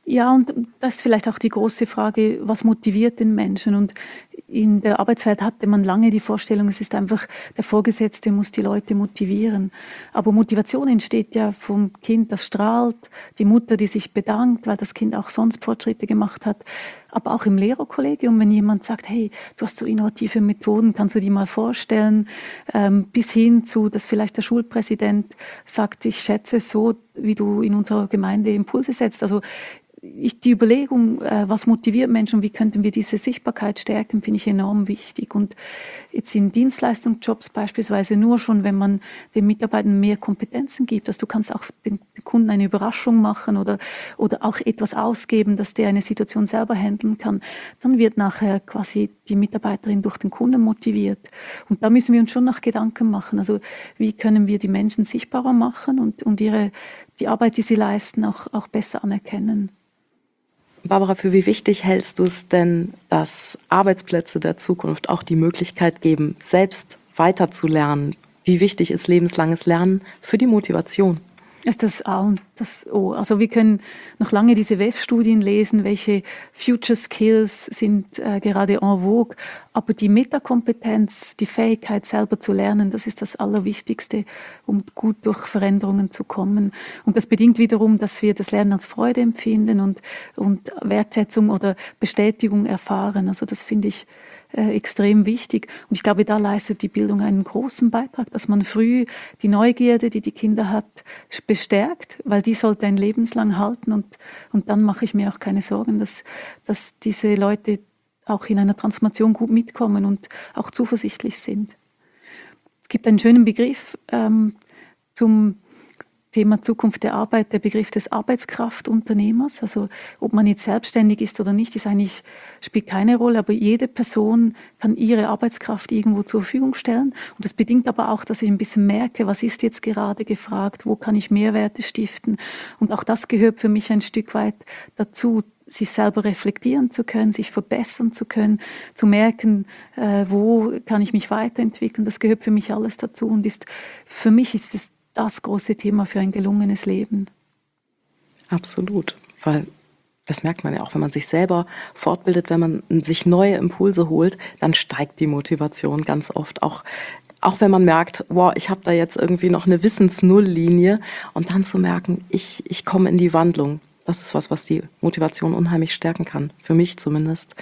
Ja, und das ist vielleicht auch die große Frage, was motiviert den Menschen? Und in der Arbeitswelt hatte man lange die Vorstellung, es ist einfach, der Vorgesetzte muss die Leute motivieren. Aber Motivation entsteht ja vom Kind, das strahlt, die Mutter, die sich bedankt, weil das Kind auch sonst Fortschritte gemacht hat. Aber auch im Lehrerkollegium, wenn jemand sagt, hey, du hast so innovative Methoden, kannst du die mal vorstellen? Ähm, bis hin zu, dass vielleicht der Schulpräsident sagt, ich schätze es so, wie du in unserer Gemeinde Impulse setzt. Also ich, die Überlegung, äh, was motiviert Menschen und wie könnten wir diese Sichtbarkeit stärken, finde ich enorm wichtig. Und jetzt in Dienstleistungsjobs beispielsweise nur schon, wenn man den Mitarbeitern mehr Kompetenzen gibt, dass du kannst auch den, den Kunden eine Überraschung machen oder, oder auch etwas ausgeben, dass der eine Situation selber handeln kann, dann wird nachher quasi die Mitarbeiterin durch den Kunden motiviert. Und da müssen wir uns schon noch Gedanken machen. Also wie können wir die Menschen sichtbarer machen und, und ihre, die Arbeit, die sie leisten, auch, auch besser anerkennen. Barbara, für wie wichtig hältst du es denn, dass Arbeitsplätze der Zukunft auch die Möglichkeit geben, selbst weiterzulernen? Wie wichtig ist lebenslanges Lernen für die Motivation? Das ist das A und das O. Also wir können noch lange diese W E F-Studien lesen, welche Future Skills sind äh, gerade en vogue. Aber die Metakompetenz, die Fähigkeit selber zu lernen, das ist das Allerwichtigste, um gut durch Veränderungen zu kommen. Und das bedingt wiederum, dass wir das Lernen als Freude empfinden und, und Wertschätzung oder Bestätigung erfahren. Also das finde ich Äh, extrem wichtig. Und ich glaube, da leistet die Bildung einen großen Beitrag, dass man früh die Neugierde, die die Kinder hat, bestärkt, weil die sollte ein lebenslang halten. Und, und dann mache ich mir auch keine Sorgen, dass, dass diese Leute auch in einer Transformation gut mitkommen und auch zuversichtlich sind. Es gibt einen schönen Begriff ähm, zum Thema Zukunft der Arbeit, der Begriff des Arbeitskraftunternehmers. Also ob man jetzt selbstständig ist oder nicht, ist eigentlich, spielt keine Rolle, aber jede Person kann ihre Arbeitskraft irgendwo zur Verfügung stellen. Und das bedingt aber auch, dass ich ein bisschen merke, was ist jetzt gerade gefragt, wo kann ich Mehrwerte stiften. Und auch das gehört für mich ein Stück weit dazu, sich selber reflektieren zu können, sich verbessern zu können, zu merken, äh, wo kann ich mich weiterentwickeln. Das gehört für mich alles dazu und ist, für mich ist es das große Thema für ein gelungenes Leben. Absolut, weil das merkt man ja auch, wenn man sich selber fortbildet, wenn man sich neue Impulse holt, dann steigt die Motivation ganz oft. Auch, auch wenn man merkt, wow, ich habe da jetzt irgendwie noch eine Wissensnulllinie und dann zu merken, ich, ich komme in die Wandlung. Das ist was, was die Motivation unheimlich stärken kann, für mich zumindest.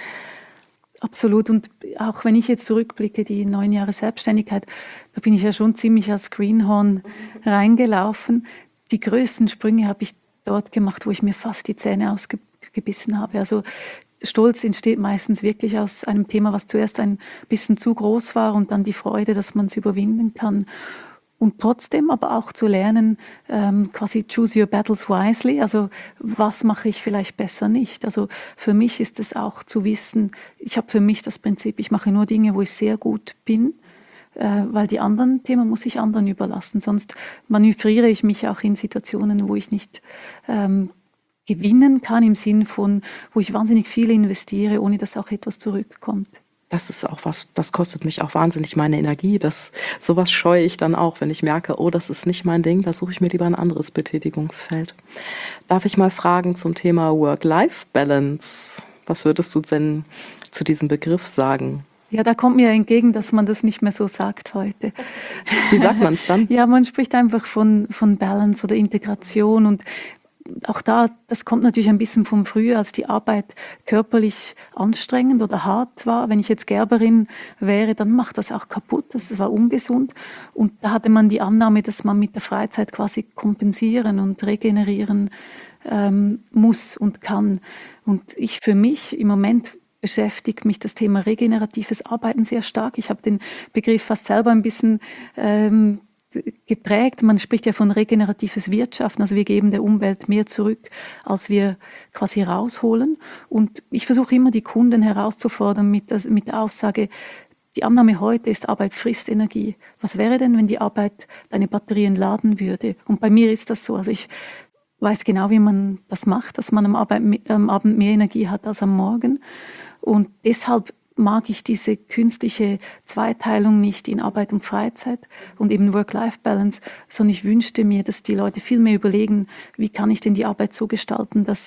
Absolut. Und auch wenn ich jetzt zurückblicke, die neun Jahre Selbstständigkeit, da bin ich ja schon ziemlich als Greenhorn reingelaufen. Die größten Sprünge habe ich dort gemacht, wo ich mir fast die Zähne ausgebissen habe. Also Stolz entsteht meistens wirklich aus einem Thema, was zuerst ein bisschen zu groß war und dann die Freude, dass man es überwinden kann. Und trotzdem aber auch zu lernen, ähm, quasi choose your battles wisely, also was mache ich vielleicht besser nicht. Also für mich ist es auch zu wissen, ich habe für mich das Prinzip, ich mache nur Dinge, wo ich sehr gut bin, äh, weil die anderen Themen muss ich anderen überlassen. Sonst manövriere ich mich auch in Situationen, wo ich nicht ähm, gewinnen kann, im Sinn von, wo ich wahnsinnig viel investiere, ohne dass auch etwas zurückkommt. Das ist auch was, das kostet mich auch wahnsinnig meine Energie. Das, sowas scheue ich dann auch, wenn ich merke, oh, das ist nicht mein Ding, da suche ich mir lieber ein anderes Betätigungsfeld. Darf ich mal fragen zum Thema Work-Life-Balance? Was würdest du denn zu diesem Begriff sagen? Ja, da kommt mir entgegen, dass man das nicht mehr so sagt heute. Wie sagt man es dann? Ja, man spricht einfach von, von Balance oder Integration und auch da, das kommt natürlich ein bisschen von früher, als die Arbeit körperlich anstrengend oder hart war. Wenn ich jetzt Gerberin wäre, dann macht das auch kaputt. Das war ungesund. Und da hatte man die Annahme, dass man mit der Freizeit quasi kompensieren und regenerieren ähm, muss und kann. Und ich für mich im Moment beschäftigt mich das Thema regeneratives Arbeiten sehr stark. Ich habe den Begriff fast selber ein bisschen ähm, geprägt. Man spricht ja von regeneratives Wirtschaften, also wir geben der Umwelt mehr zurück, als wir quasi rausholen. Und ich versuche immer, die Kunden herauszufordern mit der, mit der Aussage, die Annahme heute ist, Arbeit frisst Energie. Was wäre denn, wenn die Arbeit deine Batterien laden würde? Und bei mir ist das so. Also ich weiß genau, wie man das macht, dass man am, Arbeit, am Abend mehr Energie hat als am Morgen. Und deshalb mag ich diese künstliche Zweiteilung nicht in Arbeit und Freizeit und eben Work-Life-Balance, sondern ich wünschte mir, dass die Leute viel mehr überlegen, wie kann ich denn die Arbeit so gestalten, dass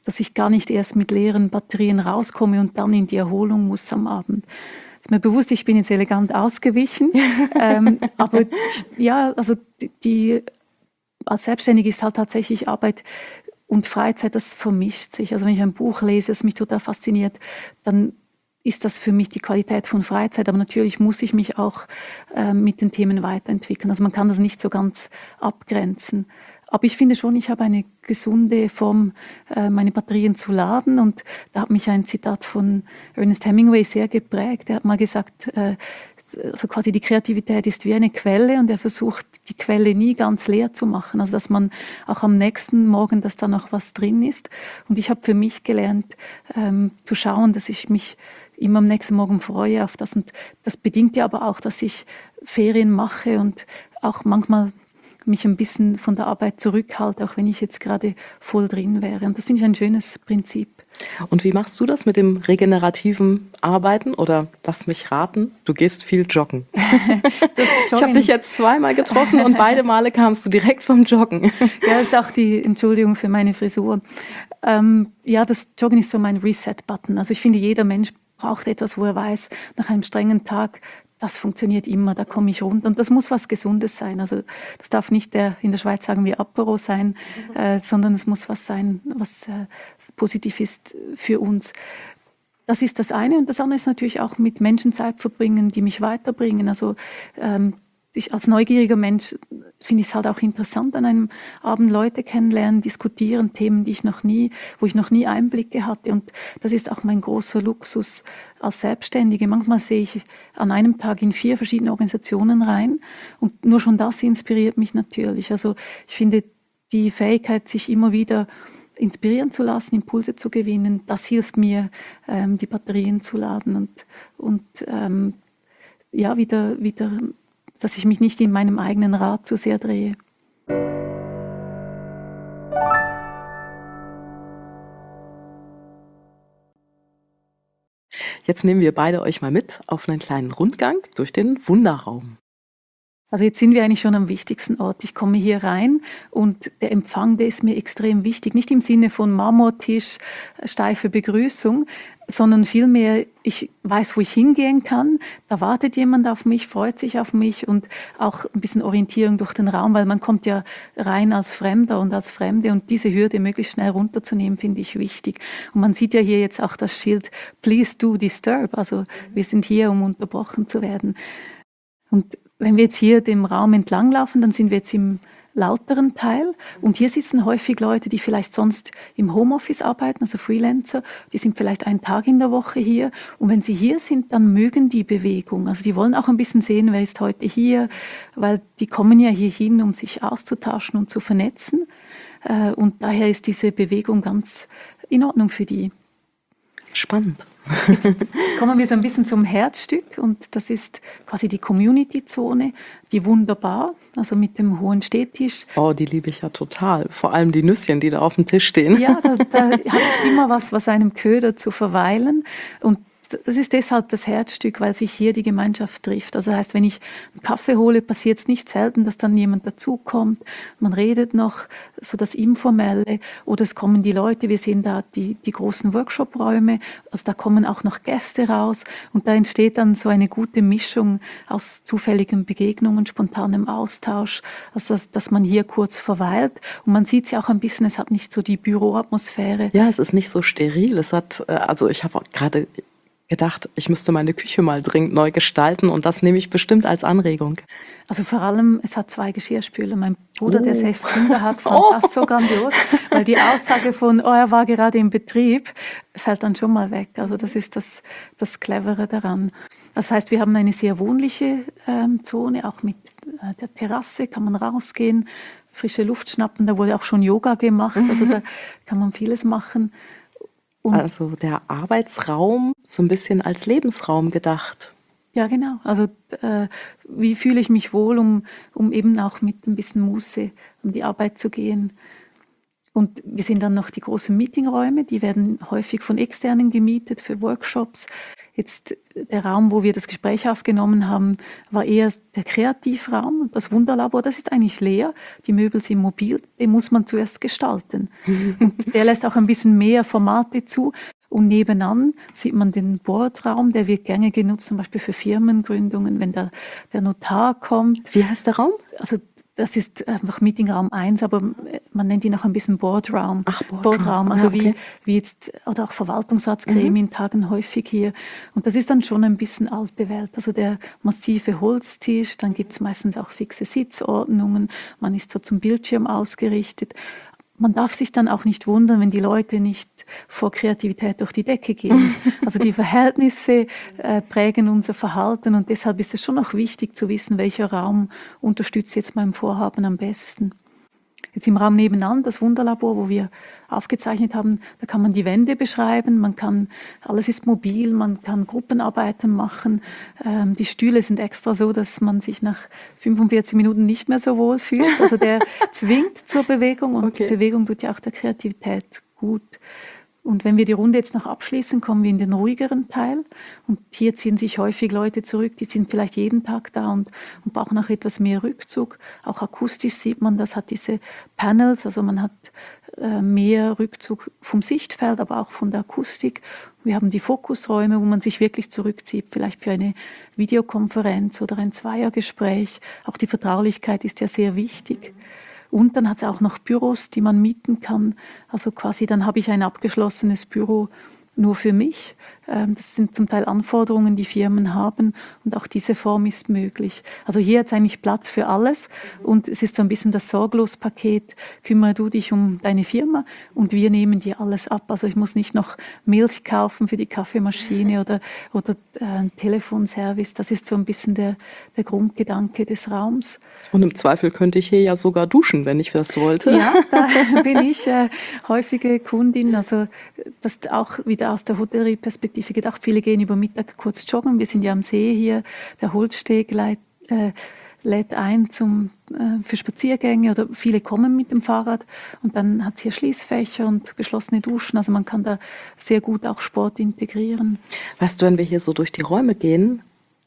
dass ich gar nicht erst mit leeren Batterien rauskomme und dann in die Erholung muss am Abend. Ist mir bewusst, ich bin jetzt elegant ausgewichen, ähm, aber ja, also die, die als Selbstständige ist halt tatsächlich Arbeit und Freizeit, das vermischt sich. Also wenn ich ein Buch lese, das mich total fasziniert, dann ist das für mich die Qualität von Freizeit. Aber natürlich muss ich mich auch äh, mit den Themen weiterentwickeln. Also man kann das nicht so ganz abgrenzen. Aber ich finde schon, ich habe eine gesunde Form, äh, meine Batterien zu laden. Und da hat mich ein Zitat von Ernest Hemingway sehr geprägt. Er hat mal gesagt, äh, also quasi die Kreativität ist wie eine Quelle und er versucht, die Quelle nie ganz leer zu machen. Also dass man auch am nächsten Morgen, dass da noch was drin ist. Und ich habe für mich gelernt, ähm, zu schauen, dass ich mich immer am nächsten Morgen freue auf das. Und das bedingt ja aber auch, dass ich Ferien mache und auch manchmal mich ein bisschen von der Arbeit zurückhalte, auch wenn ich jetzt gerade voll drin wäre. Und das finde ich ein schönes Prinzip. Und wie machst du das mit dem regenerativen Arbeiten? Oder lass mich raten, du gehst viel joggen. Ich habe dich jetzt zweimal getroffen und beide Male kamst du direkt vom Joggen. Ja, das ist auch die Entschuldigung für meine Frisur. Ähm, ja, das Joggen ist so mein Reset-Button. Also ich finde, jeder Mensch braucht etwas, wo er weiß, nach einem strengen Tag, das funktioniert immer, da komme ich runter. Und das muss was Gesundes sein. Also das darf nicht der, in der Schweiz sagen wir Apero sein, mhm. äh, sondern es muss was sein, was äh, positiv ist für uns. Das ist das eine. Und das andere ist natürlich auch mit Menschen Zeit verbringen, die mich weiterbringen. Also ähm, ich als neugieriger Mensch finde ich es halt auch interessant, an einem Abend Leute kennenlernen, diskutieren, Themen, die ich noch nie, wo ich noch nie Einblicke hatte. Und das ist auch mein großer Luxus als Selbstständige. Manchmal sehe ich an einem Tag in vier verschiedene Organisationen rein und nur schon das inspiriert mich natürlich. Also ich finde die Fähigkeit, sich immer wieder inspirieren zu lassen, Impulse zu gewinnen, das hilft mir, ähm, die Batterien zu laden und, und ähm, ja, wieder, wieder dass ich mich nicht in meinem eigenen Rad zu sehr drehe. Jetzt nehmen wir beide euch mal mit auf einen kleinen Rundgang durch den Wunderraum. Also jetzt sind wir eigentlich schon am wichtigsten Ort. Ich komme hier rein und der Empfang, der ist mir extrem wichtig. Nicht im Sinne von Marmortisch, steife Begrüßung, sondern vielmehr, ich weiß, wo ich hingehen kann. Da wartet jemand auf mich, freut sich auf mich und auch ein bisschen Orientierung durch den Raum, weil man kommt ja rein als Fremder und als Fremde und diese Hürde möglichst schnell runterzunehmen, finde ich wichtig. Und man sieht ja hier jetzt auch das Schild Please do disturb. Also wir sind hier, um unterbrochen zu werden. Und wenn wir jetzt hier dem Raum entlanglaufen, dann sind wir jetzt im lauteren Teil. Und hier sitzen häufig Leute, die vielleicht sonst im Homeoffice arbeiten, also Freelancer. Die sind vielleicht einen Tag in der Woche hier. Und wenn sie hier sind, dann mögen die Bewegung. Also die wollen auch ein bisschen sehen, wer ist heute hier, weil die kommen ja hier hin, um sich auszutauschen und zu vernetzen. Und daher ist diese Bewegung ganz in Ordnung für die. Spannend. Jetzt kommen wir so ein bisschen zum Herzstück und das ist quasi die Community-Zone, die wunderbar, also mit dem hohen Stehtisch. Oh, die liebe ich ja total. Vor allem die Nüsschen, die da auf dem Tisch stehen. Ja, da, da hat es immer was, was einem ködert zu verweilen und das ist deshalb das Herzstück, weil sich hier die Gemeinschaft trifft. Also das heißt, wenn ich einen Kaffee hole, passiert es nicht selten, dass dann jemand dazukommt. Man redet noch, so das Informelle. Oder es kommen die Leute, wir sehen da die, die großen Workshop-Räume. Also da kommen auch noch Gäste raus. Und da entsteht dann so eine gute Mischung aus zufälligen Begegnungen, spontanem Austausch. Also dass, dass man hier kurz verweilt. Und man sieht es ja auch ein bisschen, es hat nicht so die Büroatmosphäre. Ja, es ist nicht so steril. Es hat, also ich habe gerade gedacht, ich müsste meine Küche mal dringend neu gestalten und das nehme ich bestimmt als Anregung. Also vor allem, es hat zwei Geschirrspüler. Mein Bruder, oh. der sechs Kinder hat, fand oh. das so grandios, weil die Aussage von, oh, er war gerade im Betrieb, fällt dann schon mal weg. Also das ist das, das Clevere daran. Das heißt, wir haben eine sehr wohnliche ähm, Zone, auch mit äh, der Terrasse kann man rausgehen, frische Luft schnappen, da wurde auch schon Yoga gemacht, also da kann man vieles machen. Und also der Arbeitsraum so ein bisschen als Lebensraum gedacht. Ja, genau. Also äh, wie fühle ich mich wohl, um, um eben auch mit ein bisschen Muße um die Arbeit zu gehen. Und wir sehen dann noch die großen Meetingräume, die werden häufig von Externen gemietet für Workshops. Jetzt der Raum, wo wir das Gespräch aufgenommen haben, war eher der Kreativraum. Das Wunderlabor, das ist eigentlich leer. Die Möbel sind mobil, den muss man zuerst gestalten. Und der lässt auch ein bisschen mehr Formate zu. Und nebenan sieht man den Boardraum, der wird gerne genutzt, zum Beispiel für Firmengründungen, wenn der, der Notar kommt. Wie heißt der Raum? Also das ist einfach Meetingraum eins, aber man nennt ihn auch ein bisschen Boardraum. Ach, Boardraum. Boardraum, also Ah, okay. wie, wie jetzt, oder auch Verwaltungsratsgremien tagen häufig hier. Und das ist dann schon ein bisschen alte Welt. Also der massive Holztisch, dann gibt es meistens auch fixe Sitzordnungen, man ist so zum Bildschirm ausgerichtet. Man darf sich dann auch nicht wundern, wenn die Leute nicht vor Kreativität durch die Decke gehen. Also die Verhältnisse äh, prägen unser Verhalten und deshalb ist es schon auch wichtig zu wissen, welcher Raum unterstützt jetzt mein Vorhaben am besten. Jetzt im Raum nebenan, das Wunderlabor, wo wir aufgezeichnet haben, da kann man die Wände beschreiben, man kann, alles ist mobil, man kann Gruppenarbeiten machen. Ähm, die Stühle sind extra so, dass man sich nach fünfundvierzig Minuten nicht mehr so wohl fühlt. Also der zwingt zur Bewegung und Okay. Bewegung tut ja auch der Kreativität gut. Und wenn wir die Runde jetzt noch abschließen, kommen wir in den ruhigeren Teil. Und hier ziehen sich häufig Leute zurück, die sind vielleicht jeden Tag da und, und brauchen auch etwas mehr Rückzug. Auch akustisch sieht man, das hat diese Panels, also man hat äh, mehr Rückzug vom Sichtfeld, aber auch von der Akustik. Wir haben die Fokusräume, wo man sich wirklich zurückzieht, vielleicht für eine Videokonferenz oder ein Zweiergespräch. Auch die Vertraulichkeit ist ja sehr wichtig. Und dann hat es auch noch Büros, die man mieten kann. Also quasi, dann habe ich ein abgeschlossenes Büro nur für mich. Das sind zum Teil Anforderungen, die Firmen haben und auch diese Form ist möglich. Also hier hat es eigentlich Platz für alles und es ist so ein bisschen das Sorglos-Paket. Kümmere du dich um deine Firma und wir nehmen dir alles ab. Also ich muss nicht noch Milch kaufen für die Kaffeemaschine oder, oder äh, Telefonservice. Das ist so ein bisschen der, der Grundgedanke des Raums. Und im Zweifel könnte ich hier ja sogar duschen, wenn ich das wollte. Ja, da bin ich äh, häufige Kundin. Also das auch wieder aus der Hotellerie-Perspektive gedacht. Viele gehen über Mittag kurz joggen. Wir sind ja am See hier. Der Holzsteg lädt, äh, lädt ein zum, äh, für Spaziergänge oder viele kommen mit dem Fahrrad. Und dann hat es hier Schließfächer und geschlossene Duschen. Also man kann da sehr gut auch Sport integrieren. Weißt du, wenn wir hier so durch die Räume gehen,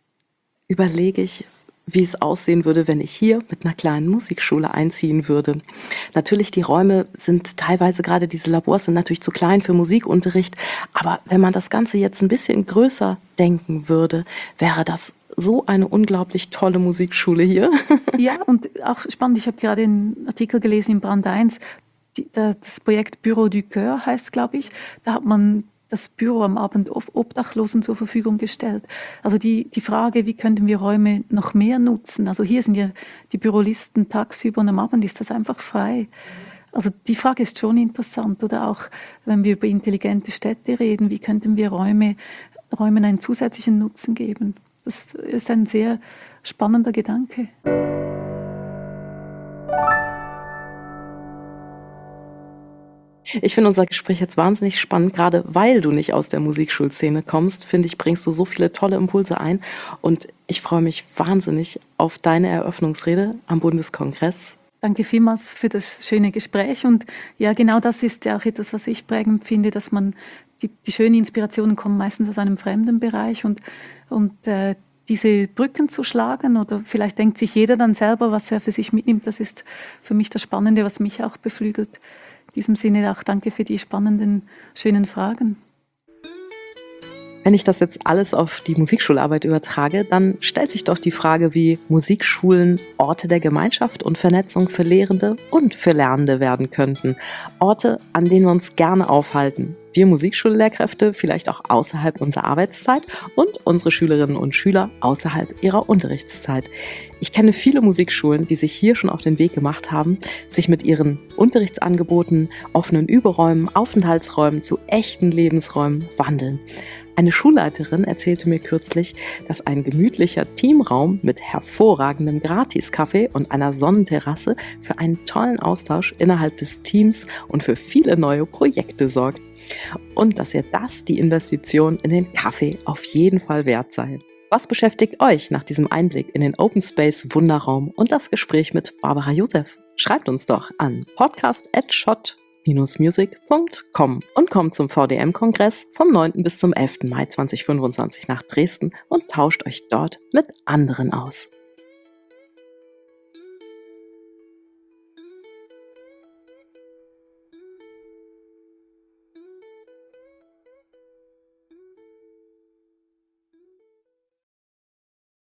überlege ich, wie es aussehen würde, wenn ich hier mit einer kleinen Musikschule einziehen würde. Natürlich, die Räume sind teilweise, gerade diese Labors sind natürlich zu klein für Musikunterricht, aber wenn man das Ganze jetzt ein bisschen größer denken würde, wäre das so eine unglaublich tolle Musikschule hier. Ja, und auch spannend, ich habe gerade einen Artikel gelesen in Brand eins, die, das Projekt Bureau du Coeur heißt, glaube ich, da hat man das Büro am Abend Obdachlosen zur Verfügung gestellt. Also die, die Frage, wie könnten wir Räume noch mehr nutzen? Also hier sind ja die Bürolisten tagsüber und am Abend ist das einfach frei. Also die Frage ist schon interessant. Oder auch, wenn wir über intelligente Städte reden, wie könnten wir Räume, Räumen einen zusätzlichen Nutzen geben? Das ist ein sehr spannender Gedanke. Ich finde unser Gespräch jetzt wahnsinnig spannend, gerade weil du nicht aus der Musikschulszene kommst, finde ich, bringst du so viele tolle Impulse ein und ich freue mich wahnsinnig auf deine Eröffnungsrede am Bundeskongress. Danke vielmals für das schöne Gespräch und ja, genau das ist ja auch etwas, was ich prägend finde, dass man, die, die schönen Inspirationen kommen meistens aus einem fremden Bereich und, und äh, diese Brücken zu schlagen oder vielleicht denkt sich jeder dann selber, was er für sich mitnimmt, das ist für mich das Spannende, was mich auch beflügelt. In diesem Sinne auch danke für die spannenden, schönen Fragen. Wenn ich das jetzt alles auf die Musikschularbeit übertrage, dann stellt sich doch die Frage, wie Musikschulen Orte der Gemeinschaft und Vernetzung für Lehrende und für Lernende werden könnten. Orte, an denen wir uns gerne aufhalten. Wir Musikschullehrkräfte vielleicht auch außerhalb unserer Arbeitszeit und unsere Schülerinnen und Schüler außerhalb ihrer Unterrichtszeit. Ich kenne viele Musikschulen, die sich hier schon auf den Weg gemacht haben, sich mit ihren Unterrichtsangeboten, offenen Überräumen, Aufenthaltsräumen zu echten Lebensräumen wandeln. Eine Schulleiterin erzählte mir kürzlich, dass ein gemütlicher Teamraum mit hervorragendem Gratiskaffee und einer Sonnenterrasse für einen tollen Austausch innerhalb des Teams und für viele neue Projekte sorgt. Und dass ihr das die Investition in den Kaffee auf jeden Fall wert sei. Was beschäftigt euch nach diesem Einblick in den Open Space Wunderraum und das Gespräch mit Barbara Joseph? Schreibt uns doch an podcast at schott music punkt com und kommt zum V D M-Kongress vom neunten bis zum elften Mai zweitausendfünfundzwanzig nach Dresden und tauscht euch dort mit anderen aus.